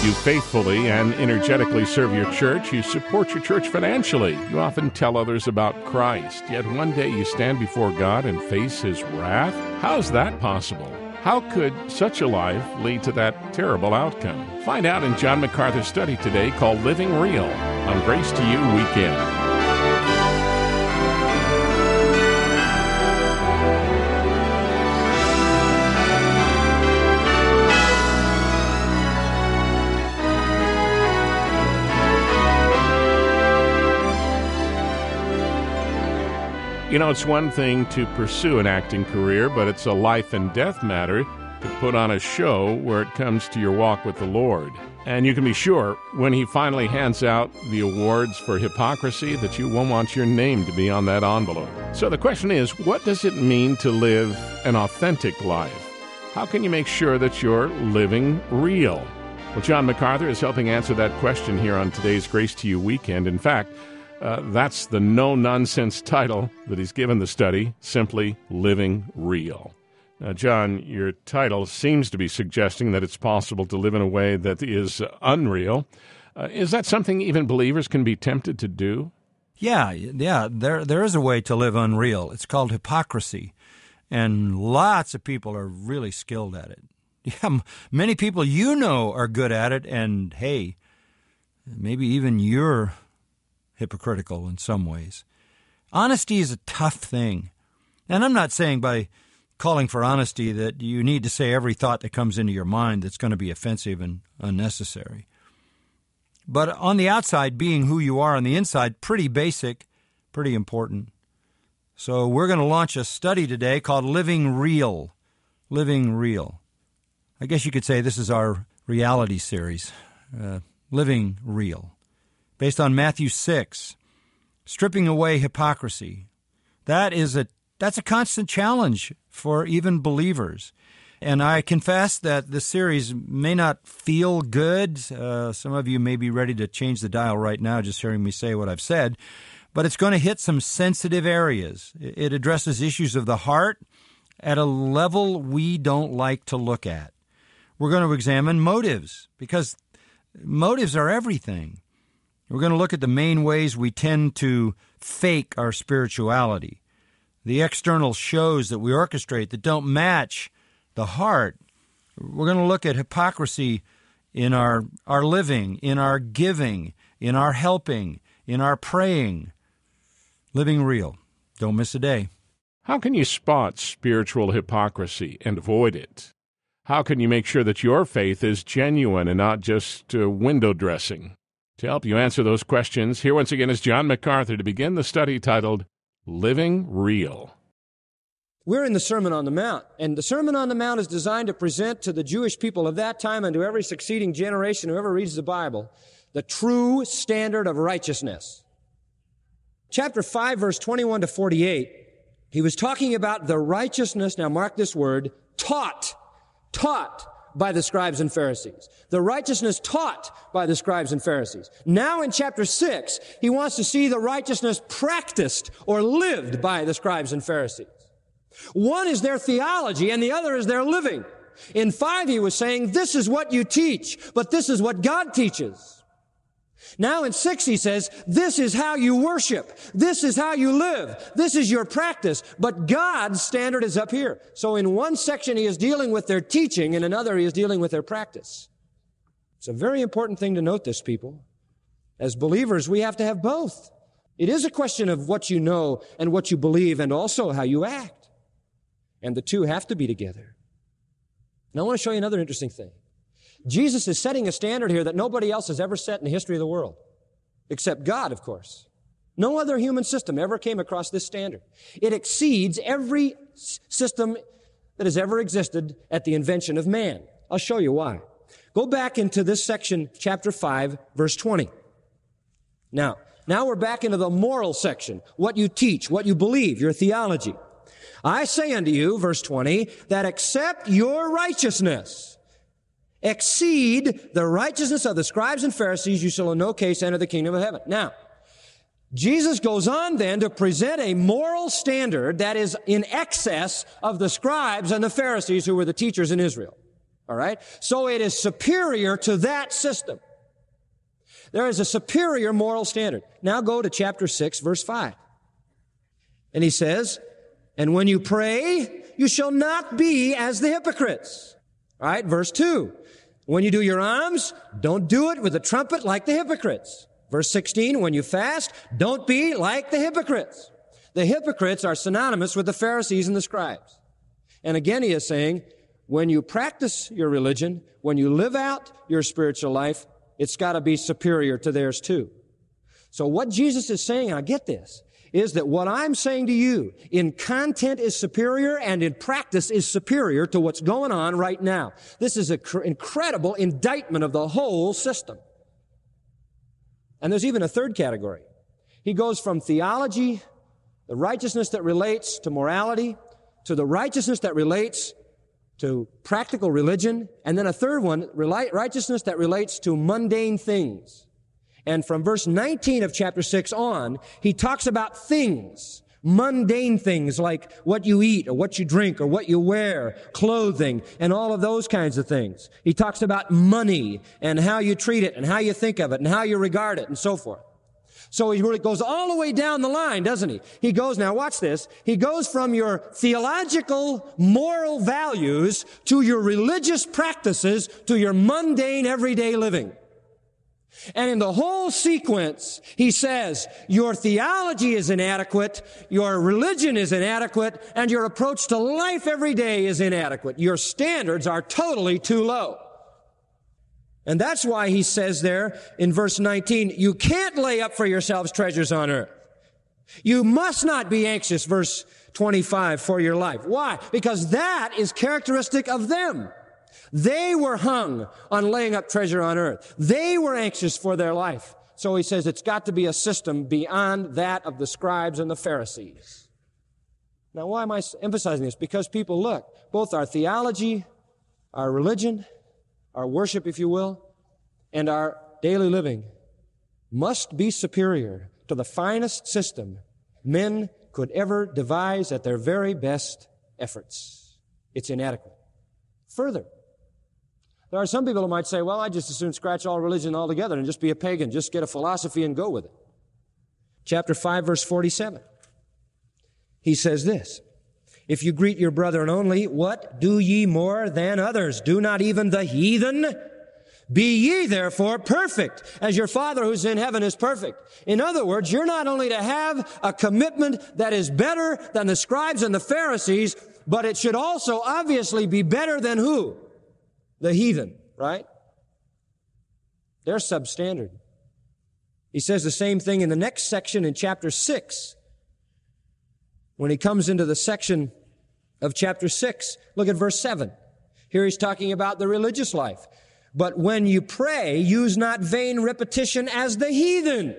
You faithfully and energetically serve your church. You support your church financially. You often tell others about Christ. Yet one day you stand before God and face His wrath. How is that possible? How could such a life lead to that terrible outcome? Find out in John MacArthur's study today called Living Real on Grace to You Weekend. You know, it's one thing to pursue an acting career, but it's a life and death matter to put on a show where it comes to your walk with the Lord. And you can be sure when He finally hands out the awards for hypocrisy that you won't want your name to be on that envelope. So the question is, what does it mean to live an authentic life? How can you make sure that you're living real? Well, John MacArthur is helping answer that question here on today's Grace to You Weekend. In fact, that's the no-nonsense title that he's given the study, simply Living Real. Now, John, your title seems to be suggesting that it's possible to live in a way that is unreal. Is that something even believers can be tempted to do? Yeah, there is a way to live unreal. It's called hypocrisy, and lots of people are really skilled at it. Yeah, many people you know are good at it, and hey, maybe even you're hypocritical in some ways. Honesty is a tough thing. And I'm not saying by calling for honesty that you need to say every thought that comes into your mind that's going to be offensive and unnecessary. But on the outside, being who you are on the inside, pretty basic, pretty important. So we're going to launch a study today called Living Real. Living Real. I guess you could say this is our reality series, Living Real. Based on Matthew 6, stripping away hypocrisy. That's a constant challenge for even believers. And I confess that this series may not feel good. Some of you may be ready to change the dial right now just hearing me say what I've said. But it's going to hit some sensitive areas. It addresses issues of the heart at a level we don't like to look at. We're going to examine motives, because motives are everything. We're going to look at the main ways we tend to fake our spirituality, the external shows that we orchestrate that don't match the heart. We're going to look at hypocrisy in our living, in our giving, in our helping, in our praying. Living real. Don't miss a day. How can you spot spiritual hypocrisy and avoid it? How can you make sure that your faith is genuine and not just window dressing? To help you answer those questions, here once again is John MacArthur to begin the study titled Living Real. We're in the Sermon on the Mount, and the Sermon on the Mount is designed to present to the Jewish people of that time and to every succeeding generation, whoever reads the Bible, the true standard of righteousness. Chapter 5, verse 21 to 48, he was talking about the righteousness, now mark this word, taught by the scribes and Pharisees. The righteousness taught by the scribes and Pharisees. Now in chapter 6, he wants to see the righteousness practiced or lived by the scribes and Pharisees. One is their theology and the other is their living. In 5, he was saying, this is what you teach, but this is what God teaches. Now in 6, he says, this is how you worship. This is how you live. This is your practice. But God's standard is up here. So in one section, he is dealing with their teaching. In another, he is dealing with their practice. It's a very important thing to note this, people. As believers, we have to have both. It is a question of what you know and what you believe and also how you act. And the two have to be together. Now I want to show you another interesting thing. Jesus is setting a standard here that nobody else has ever set in the history of the world, except God, of course. No other human system ever came across this standard. It exceeds every system that has ever existed at the invention of man. I'll show you why. Go back into this section, chapter 5, verse 20. Now we're back into the moral section, what you teach, what you believe, your theology. I say unto you, verse 20, that except your righteousness exceed the righteousness of the scribes and Pharisees, you shall in no case enter the kingdom of heaven. Now, Jesus goes on then to present a moral standard that is in excess of the scribes and the Pharisees who were the teachers in Israel. All right? So it is superior to that system. There is a superior moral standard. Now go to chapter 6, verse 5. And he says, and when you pray, you shall not be as the hypocrites. All right, verse 2. When you do your alms, don't do it with a trumpet like the hypocrites. Verse 16, when you fast, don't be like the hypocrites. The hypocrites are synonymous with the Pharisees and the scribes. And again, he is saying, when you practice your religion, when you live out your spiritual life, it's got to be superior to theirs too. So what Jesus is saying, and I get this, is that what I'm saying to you in content is superior and in practice is superior to what's going on right now. This is an incredible indictment of the whole system. And there's even a third category. He goes from theology, the righteousness that relates to morality, to the righteousness that relates to practical religion, and then a third one, righteousness that relates to mundane things. And from verse 19 of chapter 6 on, he talks about things, mundane things like what you eat or what you drink or what you wear, clothing, and all of those kinds of things. He talks about money and how you treat it and how you think of it and how you regard it and so forth. So he really goes all the way down the line, doesn't he? He goes, now watch this, he goes from your theological, moral values to your religious practices to your mundane, everyday living. And in the whole sequence, he says, your theology is inadequate, your religion is inadequate, and your approach to life every day is inadequate. Your standards are totally too low. And that's why he says there in verse 19, you can't lay up for yourselves treasures on earth. You must not be anxious, verse 25, for your life. Why? Because that is characteristic of them. They were hung on laying up treasure on earth. They were anxious for their life. So he says it's got to be a system beyond that of the scribes and the Pharisees. Now, why am I emphasizing this? Because people, look, both our theology, our religion, our worship, if you will, and our daily living must be superior to the finest system men could ever devise at their very best efforts. It's inadequate. Further, there are some people who might say, well, I'd just as soon scratch all religion altogether and just be a pagan, just get a philosophy and go with it. Chapter 5, verse 47. He says this, if you greet your brethren only, what do ye more than others? Do not even the heathen? Be ye therefore perfect, as your Father who's in heaven is perfect. In other words, you're not only to have a commitment that is better than the scribes and the Pharisees, but it should also obviously be better than who? The heathen, right? They're substandard. He says the same thing in the next section in chapter 6. When he comes into the section of chapter 6, look at verse 7. Here he's talking about the religious life. But when you pray, use not vain repetition as the heathen.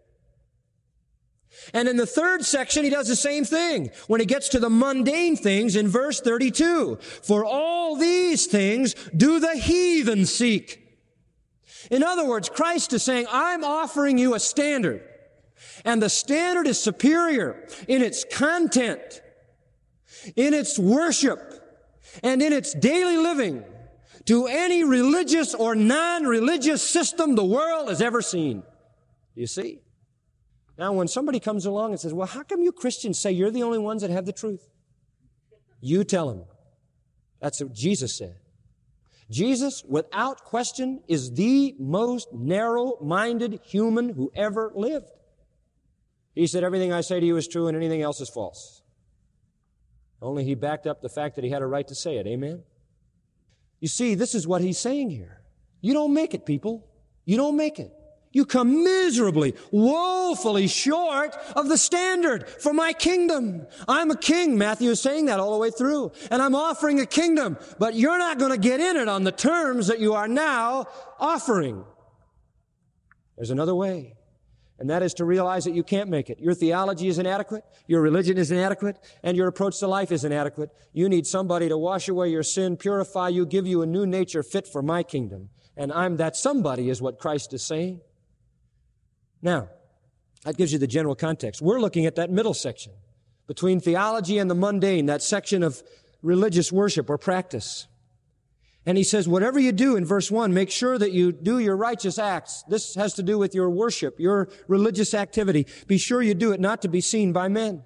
And in the third section, he does the same thing when he gets to the mundane things in verse 32. For all these things do the heathen seek. In other words, Christ is saying, I'm offering you a standard. And the standard is superior in its content, in its worship, and in its daily living to any religious or non-religious system the world has ever seen. You see? Now, when somebody comes along and says, well, how come you Christians say you're the only ones that have the truth? You tell them. That's what Jesus said. Jesus, without question, is the most narrow-minded human who ever lived. He said, everything I say to you is true and anything else is false. Only he backed up the fact that he had a right to say it. Amen? You see, this is what he's saying here. You don't make it, people. You don't make it. You come miserably, woefully short of the standard for my kingdom. I'm a king. Matthew is saying that all the way through. And I'm offering a kingdom, but you're not going to get in it on the terms that you are now offering. There's another way. And that is to realize that you can't make it. Your theology is inadequate, your religion is inadequate, and your approach to life is inadequate. You need somebody to wash away your sin, purify you, give you a new nature fit for my kingdom. And I'm that somebody is what Christ is saying. Now, that gives you the general context. We're looking at that middle section between theology and the mundane, that section of religious worship or practice. And he says, whatever you do in verse 1, make sure that you do your righteous acts. This has to do with your worship, your religious activity. Be sure you do it not to be seen by men.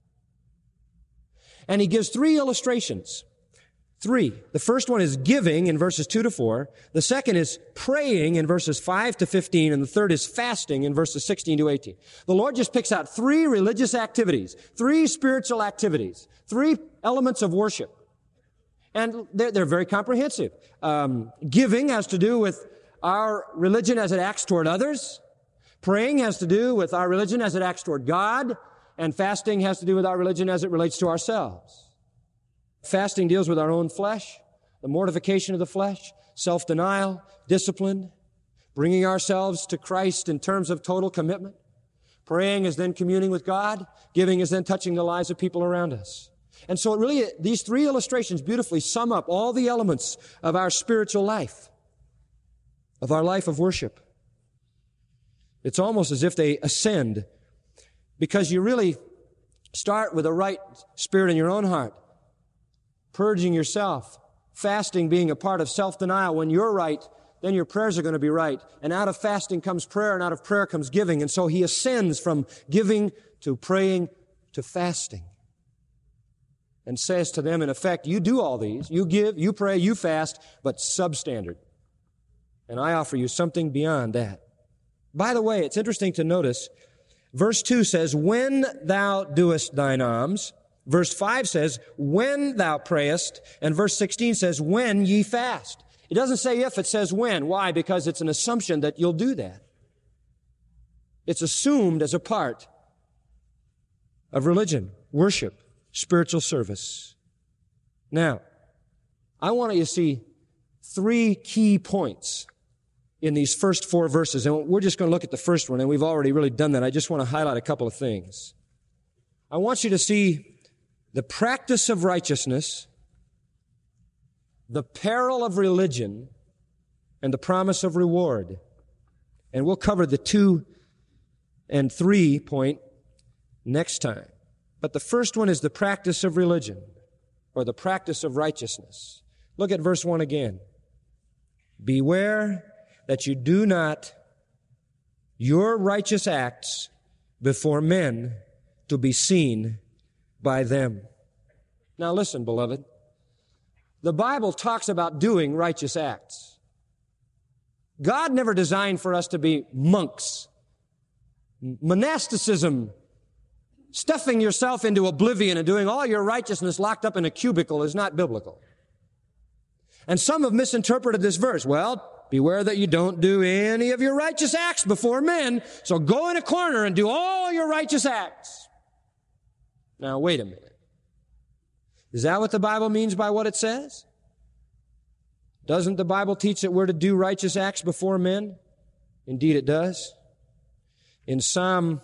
And he gives 3 illustrations. 3. The first one is giving in verses 2 to 4. The second is praying in verses 5 to 15. And the third is fasting in verses 16 to 18. The Lord just picks out 3 religious activities, 3 spiritual activities, 3 elements of worship. And they're very comprehensive. Giving has to do with our religion as it acts toward others. Praying has to do with our religion as it acts toward God. And fasting has to do with our religion as it relates to ourselves. Fasting deals with our own flesh, the mortification of the flesh, self-denial, discipline, bringing ourselves to Christ in terms of total commitment. Praying is then communing with God. Giving is then touching the lives of people around us. And so these 3 illustrations beautifully sum up all the elements of our spiritual life, of our life of worship. It's almost as if they ascend, because you really start with a right spirit in your own heart, purging yourself, fasting being a part of self-denial. When you're right, then your prayers are going to be right. And out of fasting comes prayer, and out of prayer comes giving. And so he ascends from giving to praying to fasting. And says to them, in effect, you do all these. You give, you pray, you fast, but substandard. And I offer you something beyond that. By the way, it's interesting to notice, verse 2 says, when thou doest thine alms. Verse 5 says, when thou prayest. And verse 16 says, when ye fast. It doesn't say if, it says when. Why? Because it's an assumption that you'll do that. It's assumed as a part of religion, worship, spiritual service. Now, I want you to see 3 key points in these first 4 verses. And we're just going to look at the first one, and we've already really done that. I just want to highlight a couple of things. I want you to see the practice of righteousness, the peril of religion, and the promise of reward. And we'll cover the 2 and 3 point next time. But the first one is the practice of religion, or the practice of righteousness. Look at verse 1 again. Beware that you do not your righteous acts before men to be seen by them. Now listen, beloved. The Bible talks about doing righteous acts. God never designed for us to be monks. Monasticism, stuffing yourself into oblivion and doing all your righteousness locked up in a cubicle, is not biblical. And some have misinterpreted this verse. Well, beware that you don't do any of your righteous acts before men, so go in a corner and do all your righteous acts. Now, wait a minute. Is that what the Bible means by what it says? Doesn't the Bible teach that we're to do righteous acts before men? Indeed it does. In Psalm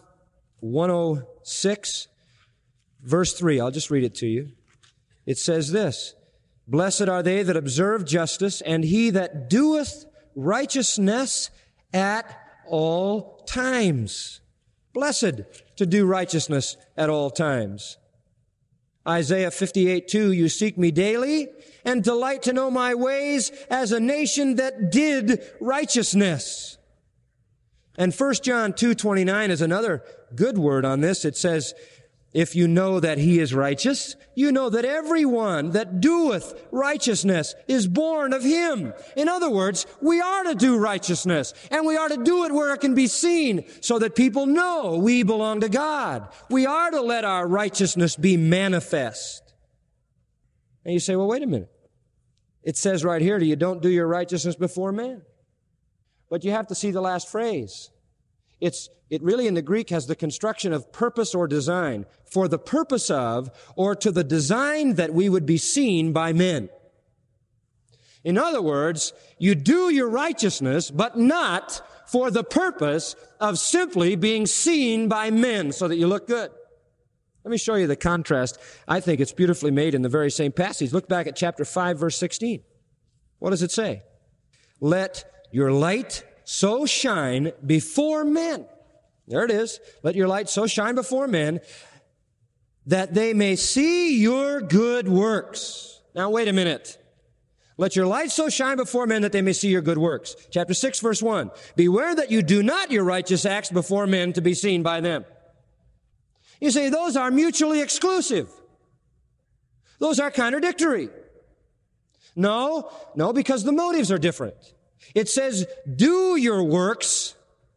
106, verse 3, I'll just read it to you. It says this, blessed are they that observe justice, and he that doeth righteousness at all times. Blessed to do righteousness at all times. Isaiah 58:2, you seek me daily and delight to know my ways as a nation that did righteousness. And 1 John 2:29 is another good word on this. It says, if you know that he is righteous, you know that everyone that doeth righteousness is born of him. In other words, we are to do righteousness, and we are to do it where it can be seen so that people know we belong to God. We are to let our righteousness be manifest. And you say, well, wait a minute. It says right here that you don't do your righteousness before men. But you have to see the last phrase. It really in the Greek has the construction of purpose or design, for the purpose of, or to the design that we would be seen by men. In other words, you do your righteousness, but not for the purpose of simply being seen by men so that you look good. Let me show you the contrast. I think it's beautifully made in the very same passage. Look back at chapter 5, verse 16. What does it say? Let your light so shine before men. There it is. Let your light so shine before men that they may see your good works. Now, wait a minute. Let your light so shine before men that they may see your good works. Chapter 6, verse 1. Beware that you do not your righteous acts before men to be seen by them. You say, those are mutually exclusive. Those are contradictory. No, because the motives are different. It says, do your works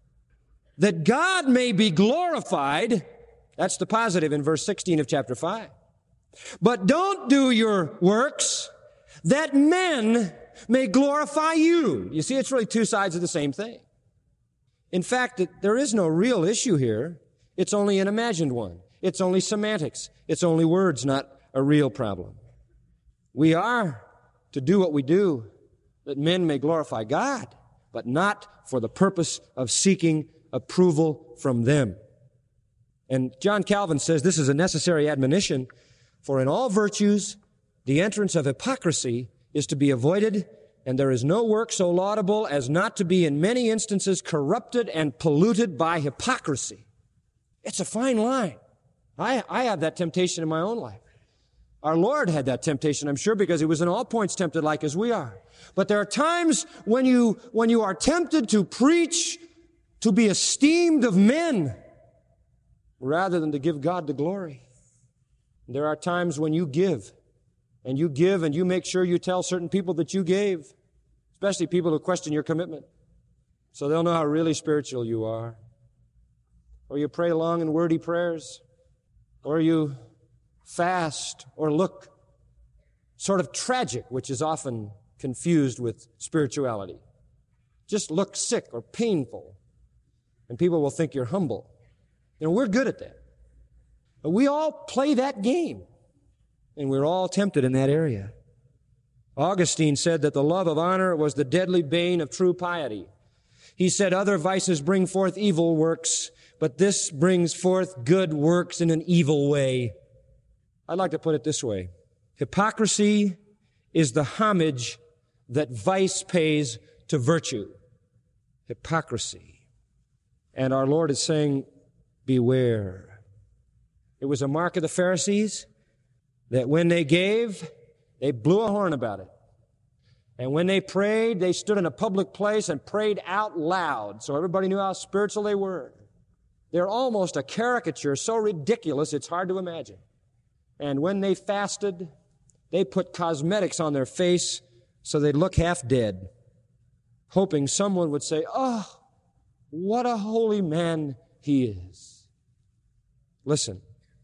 that God may be glorified. That's the positive in verse 16 of chapter 5. But don't do your works that men may glorify you. You see, it's really two sides of the same thing. In fact, there is no real issue here. It's only an imagined one. It's only semantics. It's only words, not a real problem. We are to do what we do that men may glorify God, but not for the purpose of seeking approval from them. And John Calvin says this is a necessary admonition, for in all virtues the entrance of hypocrisy is to be avoided, and there is no work so laudable as not to be in many instances corrupted and polluted by hypocrisy. It's a fine line. I have that temptation in my own life. Our Lord had that temptation, I'm sure, because he was in all points tempted like as we are. But there are times when you are tempted to preach, to be esteemed of men, rather than to give God the glory. There are times when you give, and you make sure you tell certain people that you gave, especially people who question your commitment, so they'll know how really spiritual you are. Or you pray long and wordy prayers, or you fast, or look sort of tragic, which is often confused with spirituality. Just look sick or painful, and people will think you're humble. You know, we're good at that. But we all play that game, and we're all tempted in that area. Augustine said that the love of honor was the deadly bane of true piety. He said other vices bring forth evil works, but this brings forth good works in an evil way. I'd like to put it this way. Hypocrisy is the homage that vice pays to virtue. Hypocrisy. And our Lord is saying, beware. It was a mark of the Pharisees that when they gave, they blew a horn about it. And when they prayed, they stood in a public place and prayed out loud so everybody knew how spiritual they were. They're almost a caricature, so ridiculous it's hard to imagine. And when they fasted, they put cosmetics on their face so they'd look half dead, hoping someone would say, "Oh, what a holy man he is." Listen,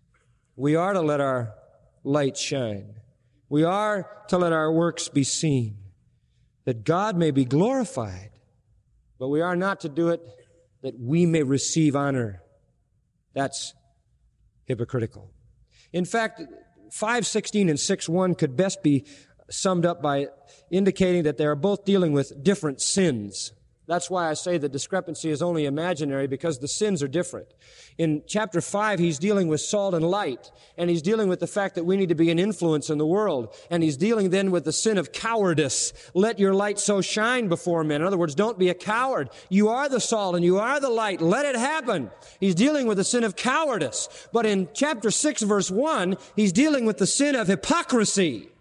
we are to let our light shine. We are to let our works be seen, that God may be glorified. But we are not to do it that we may receive honor. That's hypocritical. In fact, 5:16 and 6:1 could best be summed up by indicating that they are both dealing with different sins. That's why I say the discrepancy is only imaginary, because the sins are different. In chapter 5, he's dealing with salt and light, and he's dealing with the fact that we need to be an influence in the world, and he's dealing then with the sin of cowardice. Let your light so shine before men. In other words, don't be a coward. You are the salt and you are the light. Let it happen. He's dealing with the sin of cowardice. But in chapter 6, verse 1, he's dealing with the sin of hypocrisy.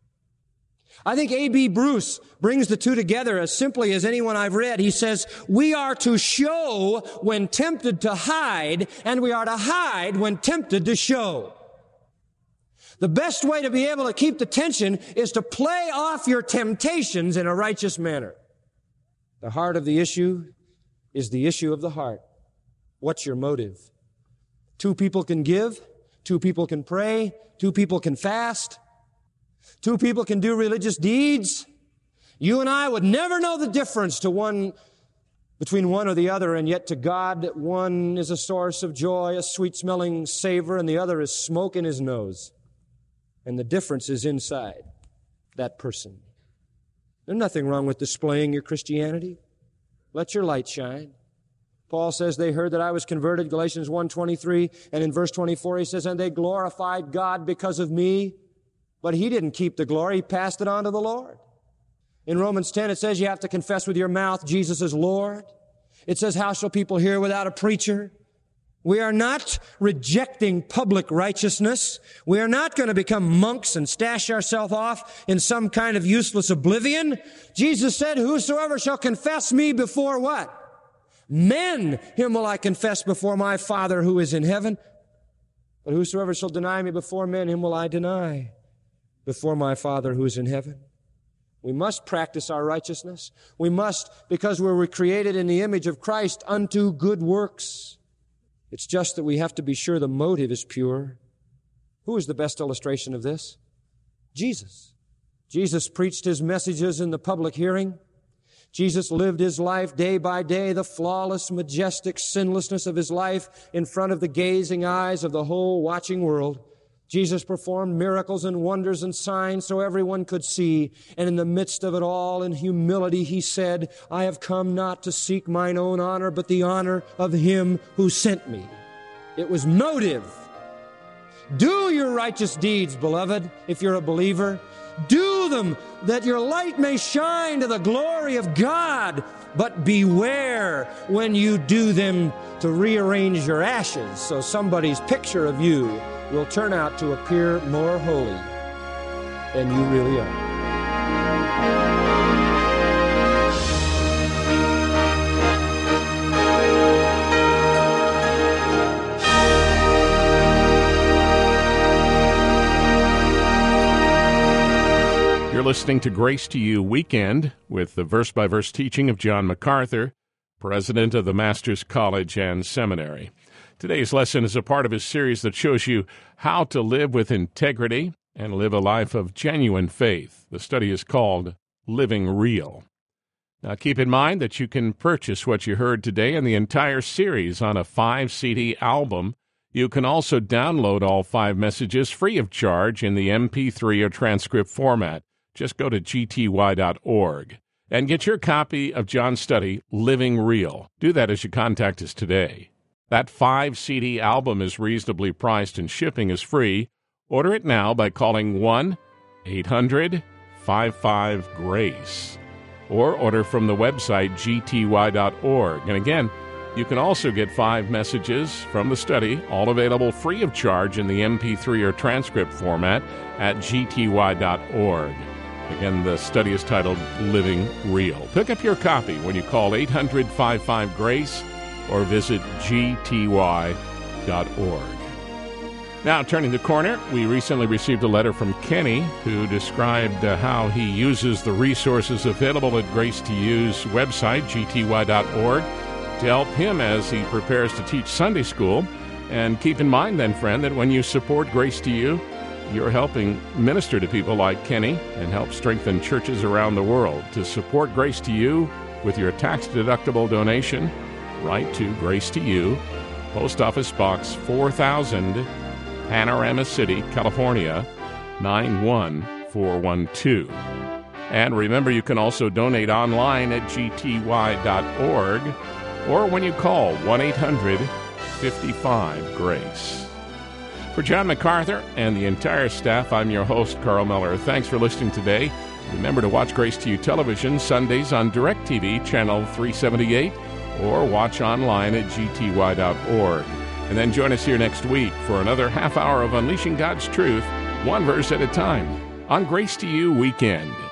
I think A.B. Bruce brings the two together as simply as anyone I've read. He says, we are to show when tempted to hide, and we are to hide when tempted to show. The best way to be able to keep the tension is to play off your temptations in a righteous manner. The heart of the issue is the issue of the heart. What's your motive? Two people can give, two people can pray, two people can fast, two people can do religious deeds. You and I would never know the difference between one or the other, and yet to God, one is a source of joy, a sweet-smelling savor, and the other is smoke in his nose. And the difference is inside that person. There's nothing wrong with displaying your Christianity. Let your light shine. Paul says they heard that I was converted, Galatians 1:23, and in verse 24 he says, and they glorified God because of me. But he didn't keep the glory. He passed it on to the Lord. In Romans 10, it says you have to confess with your mouth Jesus is Lord. It says, how shall people hear without a preacher? We are not rejecting public righteousness. We are not going to become monks and stash ourselves off in some kind of useless oblivion. Jesus said, whosoever shall confess me before what? Men, him will I confess before my Father who is in heaven. But whosoever shall deny me before men, him will I deny before my Father who is in heaven. We must practice our righteousness. We must, because we're created in the image of Christ, unto good works. It's just that we have to be sure the motive is pure. Who is the best illustration of this? Jesus. Jesus preached his messages in the public hearing. Jesus lived his life day by day, the flawless, majestic sinlessness of his life in front of the gazing eyes of the whole watching world. Jesus performed miracles and wonders and signs so everyone could see. And in the midst of it all, in humility, he said, I have come not to seek mine own honor, but the honor of him who sent me. It was motive. Do your righteous deeds, beloved, if you're a believer. Do them that your light may shine to the glory of God. But beware when you do them to rearrange your ashes so somebody's picture of you will turn out to appear more holy than you really are. You're listening to Grace to You Weekend with the verse-by-verse teaching of John MacArthur, president of the Masters College and Seminary. Today's lesson is a part of a series that shows you how to live with integrity and live a life of genuine faith. The study is called Living Real. Now, keep in mind that you can purchase what you heard today and the entire series on a 5-CD album. You can also download all 5 messages free of charge in the MP3 or transcript format. Just go to gty.org and get your copy of John's study, Living Real. Do that as you contact us today. That 5-CD album is reasonably priced and shipping is free. Order it now by calling 1-800-55-GRACE or order from the website gty.org. And again, you can also get 5 messages from the study, all available free of charge in the MP3 or transcript format at gty.org. Again, the study is titled Living Real. Pick up your copy when you call 800-55-GRACE or visit gty.org. Now, turning the corner, we recently received a letter from Kenny who described how he uses the resources available at Grace to You's website, gty.org, to help him as he prepares to teach Sunday school. And keep in mind then, friend, that when you support Grace to You, you're helping minister to people like Kenny and help strengthen churches around the world. To support Grace to You with your tax-deductible donation, write to Grace to You, Post Office Box 4000, Panorama City, California, 91412. And remember, you can also donate online at gty.org or when you call 1-800-55-GRACE. For John MacArthur and the entire staff, I'm your host, Carl Miller. Thanks for listening today. Remember to watch Grace to You television Sundays on DirecTV, channel 378, or watch online at gty.org. And then join us here next week for another half hour of Unleashing God's Truth, one verse at a time, on Grace to You Weekend.